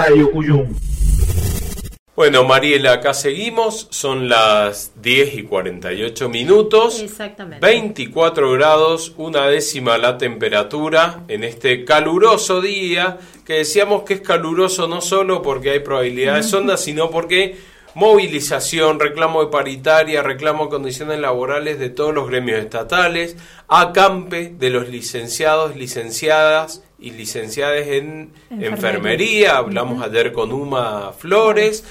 Radio Cuyum. Bueno, Mariela, acá seguimos, son las 10:48. Exactamente. 24 grados, 1/10 la temperatura en este caluroso día, que decíamos que es caluroso no solo porque hay probabilidades ondas, sino porque movilización, reclamo de paritaria, reclamo de condiciones laborales de todos los gremios estatales, acampe de los licenciados, licenciadas y licenciadas en enfermería. Hablamos ayer con Uma Flores.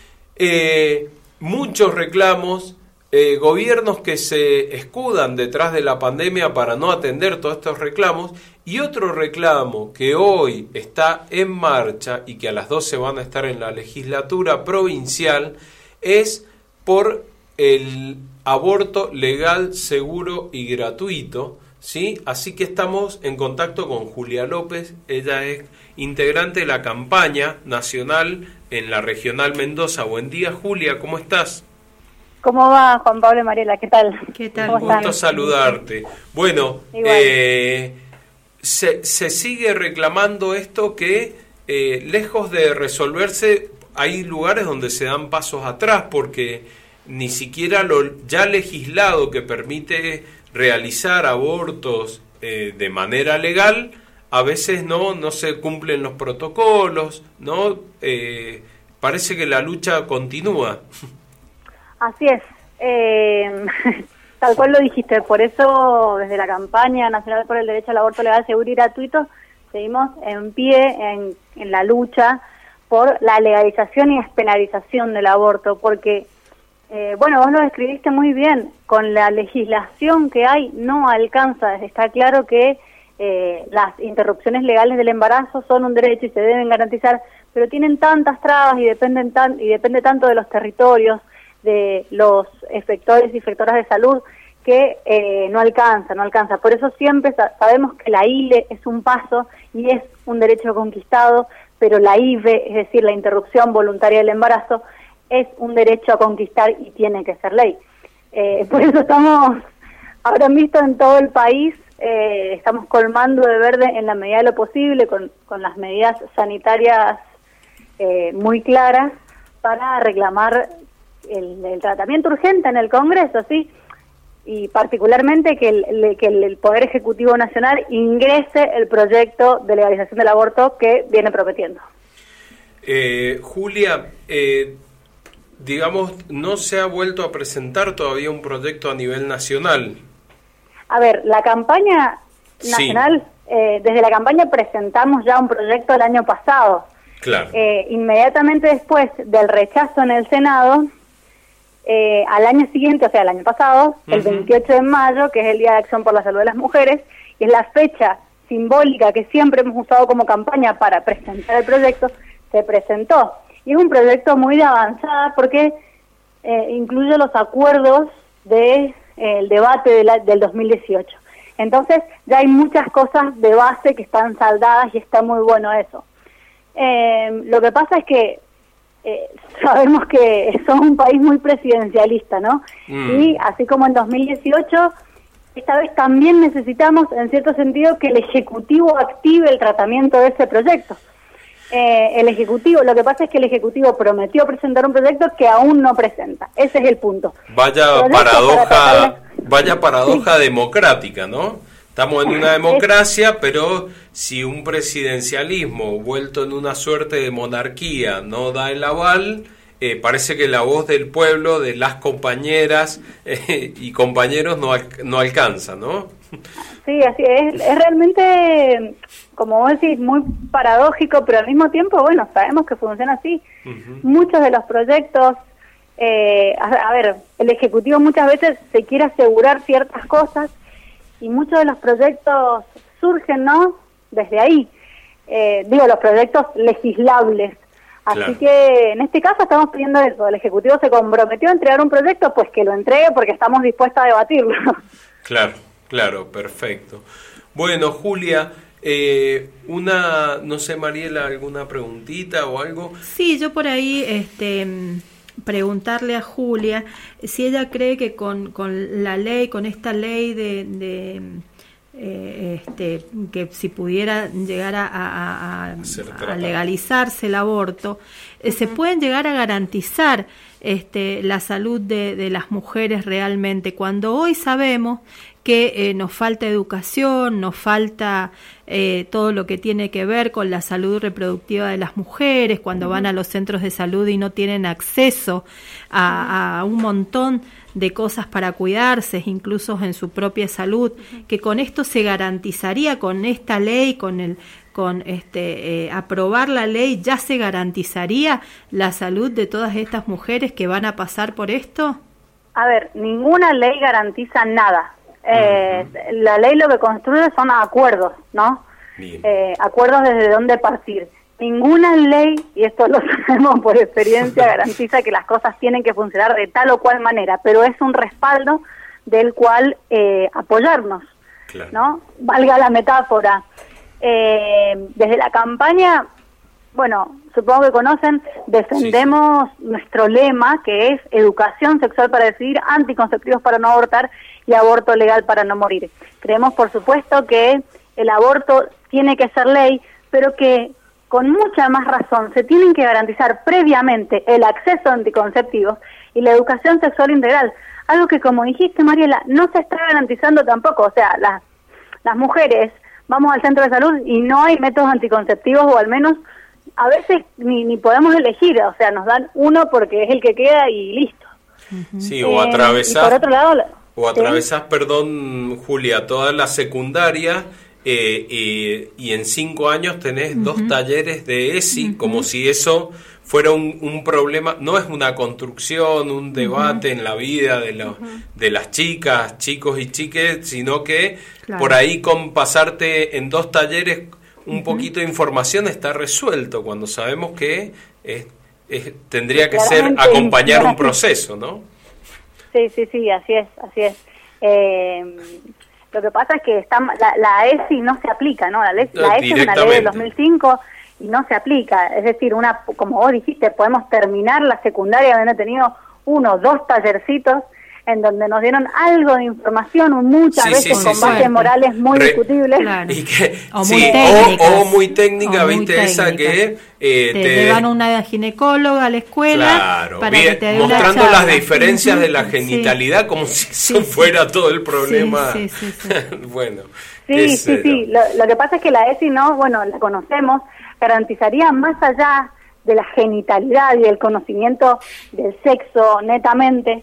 Muchos reclamos, gobiernos que se escudan detrás de la pandemia para no atender todos estos reclamos, y otro reclamo que hoy está en marcha y que a las 12 van a estar en la legislatura provincial es por el aborto legal, seguro y gratuito, ¿sí? Así que estamos en contacto con Julia López. Ella es integrante de la campaña nacional en la Regional Mendoza. Buen día, Julia, ¿cómo estás? ¿Cómo va, Juan Pablo y Mariela? ¿Qué tal? ¿Qué tal? Un gusto saludarte. Bueno, se sigue reclamando esto que, lejos de resolverse, hay lugares donde se dan pasos atrás, porque ni siquiera lo ya legislado que permite realizar abortos de manera legal, a veces no se cumplen los protocolos, ¿no? Parece que la lucha continúa. Así es. Tal cual lo dijiste, por eso desde la campaña nacional por el derecho al aborto legal, seguro y gratuito seguimos en pie en la lucha por la legalización y despenalización del aborto, porque vos lo describiste muy bien, con la legislación que hay no alcanza. Está claro que las interrupciones legales del embarazo son un derecho y se deben garantizar, pero tienen tantas trabas y depende tanto de los territorios, de los efectores y efectoras de salud, que no alcanza. Por eso siempre sabemos que la ILE es un paso y es un derecho conquistado, pero la IVE, es decir, la interrupción voluntaria del embarazo, es un derecho a conquistar y tiene que ser ley. Por eso habrán visto en todo el país, estamos colmando de verde en la medida de lo posible, con las medidas sanitarias muy claras, para reclamar el tratamiento urgente en el Congreso, ¿sí? Y particularmente que el Poder Ejecutivo Nacional ingrese el proyecto de legalización del aborto que viene prometiendo. Julia, digamos, no se ha vuelto a presentar todavía un proyecto a nivel nacional. A ver, la campaña nacional, desde la campaña presentamos ya un proyecto el año pasado. Claro. Inmediatamente después del rechazo en el Senado, al año siguiente, o sea, el año pasado, el 28 de mayo, que es el Día de Acción por la Salud de las Mujeres, y es la fecha simbólica que siempre hemos usado como campaña para presentar el proyecto, se presentó. Y es un proyecto muy de avanzada porque incluye los acuerdos del debate del 2018. Entonces, ya hay muchas cosas de base que están saldadas y está muy bueno eso. Lo que pasa es que sabemos que somos un país muy presidencialista, ¿no? Y así como en 2018, esta vez también necesitamos, en cierto sentido, que el Ejecutivo active el tratamiento de ese proyecto. El Ejecutivo, lo que pasa es que el Ejecutivo prometió presentar un proyecto que aún no presenta. Ese es el punto. Vaya paradoja democrática, ¿no? Estamos en una democracia, pero si un presidencialismo vuelto en una suerte de monarquía no da el aval, parece que la voz del pueblo, de las compañeras y compañeros no alcanza, ¿no? Sí, así es. Es realmente, como vos decís, muy paradójico, pero al mismo tiempo, bueno, sabemos que funciona así. Muchos de los proyectos, a ver, el Ejecutivo muchas veces se quiere asegurar ciertas cosas, y muchos de los proyectos surgen, ¿no?, desde ahí. Los proyectos legislables. Así claro. Que en este caso estamos pidiendo eso. El Ejecutivo se comprometió a entregar un proyecto, pues que lo entregue porque estamos dispuestos a debatirlo. Claro, perfecto. Bueno, Julia, no sé, Mariela, ¿alguna preguntita o algo? Sí, yo por ahí preguntarle a Julia si ella cree que con la ley, con esta ley de que si pudiera llegar a legalizarse el aborto, se pueden llegar a garantizar la salud de las mujeres realmente, cuando hoy sabemos que nos falta educación, nos falta todo lo que tiene que ver con la salud reproductiva de las mujeres, cuando van a los centros de salud y no tienen acceso a un montón de cosas para cuidarse, incluso en su propia salud, que con esto se garantizaría, con esta ley, aprobar la ley, ya se garantizaría la salud de todas estas mujeres que van a pasar por esto. A ver, ninguna ley garantiza nada. La ley lo que construye son acuerdos, ¿no? Acuerdos desde dónde partir. Ninguna ley, y esto lo sabemos por experiencia, garantiza que las cosas tienen que funcionar de tal o cual manera, pero es un respaldo del cual apoyarnos, claro, ¿no? Valga la metáfora. Desde la campaña, bueno, supongo que conocen, defendemos nuestro lema, que es educación sexual para decidir, anticonceptivos para no abortar y aborto legal para no morir. Creemos, por supuesto, que el aborto tiene que ser ley, pero que con mucha más razón se tienen que garantizar previamente el acceso a anticonceptivos y la educación sexual integral, algo que, como dijiste, Mariela, no se está garantizando tampoco. O sea, las mujeres vamos al centro de salud y no hay métodos anticonceptivos, o al menos a veces ni podemos elegir, o sea, nos dan uno porque es el que queda y listo. Sí, o atravesás, por otro lado, perdón, Julia, toda la secundaria y en 5 años tenés 2 talleres de ESI, como si eso fuera un problema. No es una construcción, un debate en la vida de las chicas, chicos y chiques, sino que por ahí con pasarte en 2 talleres un poquito de información está resuelto, cuando sabemos que tendría que ser acompañar un proceso, ¿no? Sí, así es. Lo que pasa es que la ESI no se aplica, ¿no? La ESI es una ley del 2005 y no se aplica. Es decir, como vos dijiste, podemos terminar la secundaria habiendo tenido 1 o 2 tallercitos en donde nos dieron algo de información, muchas veces con bases morales muy discutibles. Claro. Y que, o muy técnica, ¿viste? Técnica. Esa que te llevan una ginecóloga a la escuela para que te dé mostrando las diferencias de la genitalidad, como si eso fuera todo el problema. Bueno. Sí. Lo que pasa es que la ESI la conocemos, garantizaría más allá de la genitalidad y del conocimiento del sexo netamente,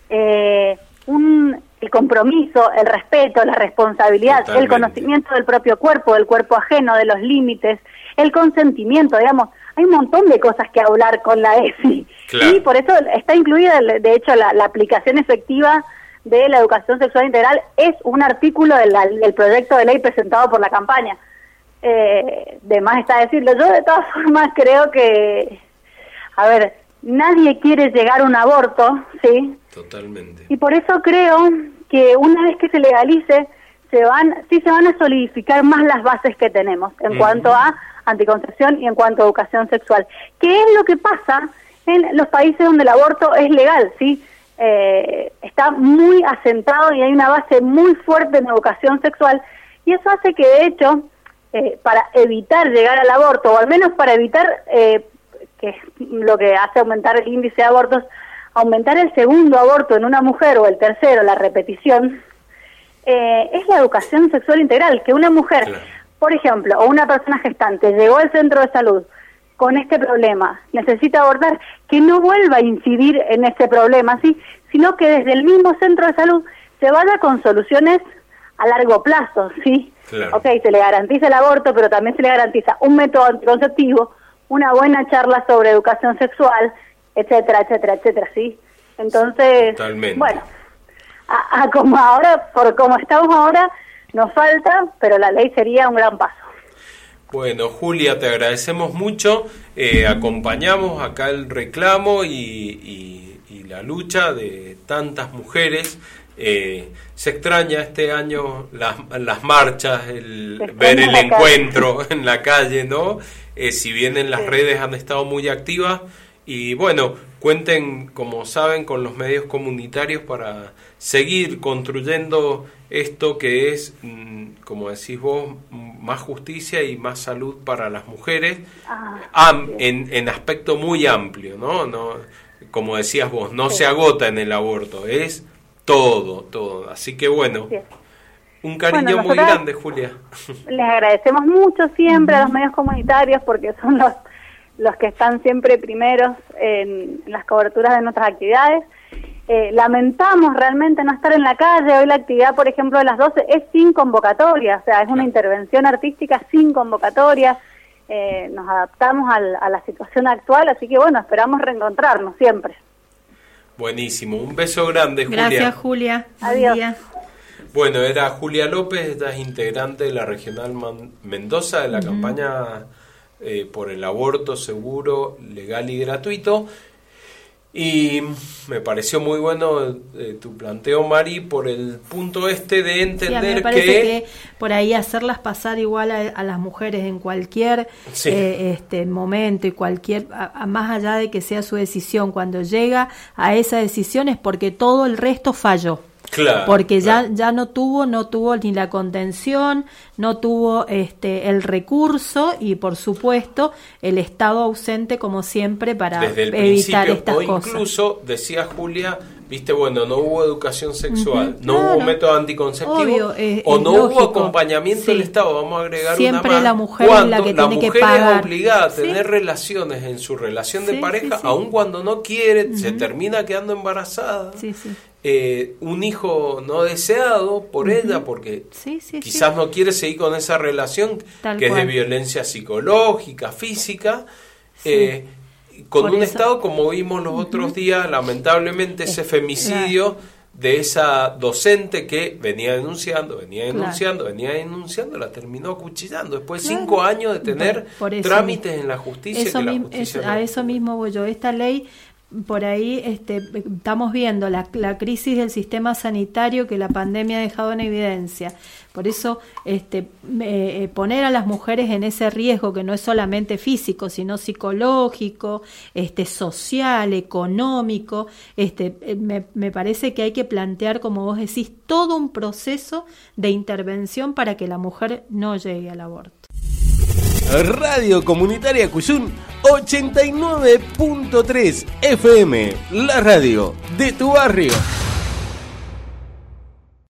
el compromiso, el respeto, la responsabilidad, el conocimiento del propio cuerpo, del cuerpo ajeno, de los límites, el consentimiento, digamos, hay un montón de cosas que hablar con la ESI, y por eso está incluida, de hecho, la aplicación efectiva de la educación sexual integral es un artículo del proyecto de ley presentado por la campaña. De más está decirlo. Yo de todas formas creo que, nadie quiere llegar a un aborto, ¿sí? Totalmente. Y por eso creo que una vez que se legalice, se van a solidificar más las bases que tenemos en cuanto a anticoncepción y en cuanto a educación sexual. ¿Qué es lo que pasa en los países donde el aborto es legal, sí? Está muy asentado y hay una base muy fuerte en educación sexual, y eso hace que, de hecho, para evitar llegar al aborto, o al menos para evitar que es lo que hace aumentar el índice de abortos, aumentar el segundo aborto en una mujer o el tercero, la repetición, es la educación sexual integral, que una mujer, por ejemplo, o una persona gestante llegó al centro de salud con este problema, necesita abortar, que no vuelva a incidir en ese problema, ¿sí? Sino que desde el mismo centro de salud se vaya con soluciones a largo plazo, ¿sí? Claro. Ok, se le garantiza el aborto, pero también se le garantiza un método anticonceptivo, una buena charla sobre educación sexual, etcétera, ¿sí? Entonces, totalmente. Bueno, como ahora, por como estamos ahora, nos falta, pero la ley sería un gran paso. Bueno, Julia, te agradecemos mucho, acompañamos acá el reclamo y la lucha de tantas mujeres. Se extraña este año las marchas, ver el encuentro en la calle, ¿no? Si bien en las redes han estado muy activas, Y bueno, cuenten, como saben, con los medios comunitarios para seguir construyendo esto que es, como decís vos, más justicia y más salud para las mujeres, en aspecto muy amplio, ¿no? Como decías vos, no se agota en el aborto, es todo. Así que bueno, un cariño muy grande, Julia. Les agradecemos mucho siempre a los medios comunitarios porque son los que están siempre primeros en las coberturas de nuestras actividades. Lamentamos realmente no estar en la calle. Hoy la actividad, por ejemplo, de las 12 es sin convocatoria, o sea, es una intervención artística sin convocatoria. Nos adaptamos a la situación actual, así que bueno, esperamos reencontrarnos siempre. Buenísimo, un beso grande, Julia. Gracias, Julia. Adiós. Bueno, era Julia López, ella es integrante de la Regional Mendoza de la campaña por el aborto seguro, legal y gratuito. Y me pareció muy bueno tu planteo, Mari, por el punto de entender me parece que por ahí hacerlas pasar igual a las mujeres en cualquier momento y más allá de que sea su decisión, cuando llega a esa decisión es porque todo el resto falló. Claro, porque ya no tuvo ni la contención, no tuvo el recurso y por supuesto el Estado ausente como siempre para evitar estas cosas. Incluso decía Julia, no hubo educación sexual, hubo método anticonceptivo, no hubo acompañamiento del Estado. Vamos a agregar siempre una más. La mujer es la que tiene que pagar. La mujer es obligada a tener relaciones en su relación de pareja, aun cuando no quiere, se termina quedando embarazada. Un hijo no deseado por ella porque quizás no quiere seguir con esa relación que es de violencia psicológica, física, con por un eso. Estado, como vimos los otros días, lamentablemente ese femicidio de esa docente que venía denunciando, la terminó acuchillando después de 5 años de tener trámites en la justicia. A eso mismo voy yo. Esta ley, por ahí estamos viendo la crisis del sistema sanitario que la pandemia ha dejado en evidencia. Por eso poner a las mujeres en ese riesgo que no es solamente físico, sino psicológico, social, económico, me parece que hay que plantear, como vos decís, todo un proceso de intervención para que la mujer no llegue al aborto. Radio Comunitaria Cuyún 89.3 FM, la radio de tu barrio.